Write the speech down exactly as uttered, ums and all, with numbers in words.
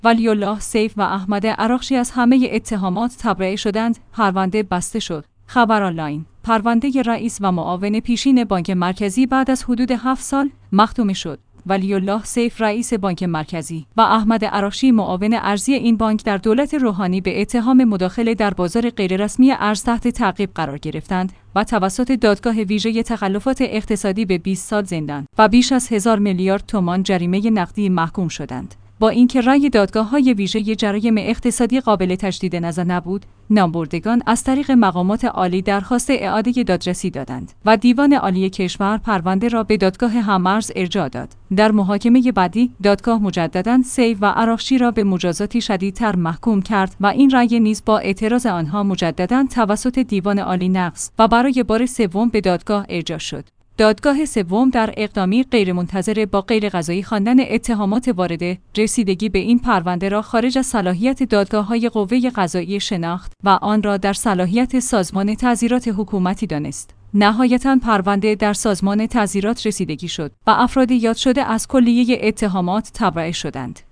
ولی‌الله سیف و احمد عراقچی از همه اتهامات تبرئه شدند. پرونده بسته شد. خبر آنلاین. پرونده رئیس و معاون پیشین بانک مرکزی بعد از حدود هفت سال مختوم شد. ولی‌الله سیف رئیس بانک مرکزی و احمد عراقچی معاون ارزی این بانک در دولت روحانی به اتهام مداخله در بازار غیررسمی ارز تحت تعقیب قرار گرفتند و توسط دادگاه ویژه تخلفات اقتصادی به بیست سال زندان و بیش از هزار میلیارد تومان جریمه نقدی محکوم شدند. با اینکه رأی دادگاه‌های ویژه جرایم اقتصادی قابل تجدید نظر نبود، نامبردگان از طریق مقامات عالی درخواست اعاده دادرسی دادند و دیوان عالی کشور پرونده را به دادگاه هم‌مرز ارجاع داد. در محاکمه بعدی، دادگاه مجدداً سیف و عراقچی را به مجازاتی شدیدتر محکوم کرد و این رأی نیز با اعتراض آنها مجدداً توسط دیوان عالی نقض و برای بار سوم به دادگاه ارجاع شد. دادگاه سوم در اقدامی غیرمنتظره با غیرقضایی خواندن اتهامات وارده، رسیدگی به این پرونده را خارج از صلاحیت دادگاه‌های قوه قضاییه شناخت و آن را در صلاحیت سازمان تعزیرات حکومتی دانست. نهایتاً پرونده در سازمان تعزیرات رسیدگی شد و افراد یاد شده از کلیه اتهامات تبرئه شدند.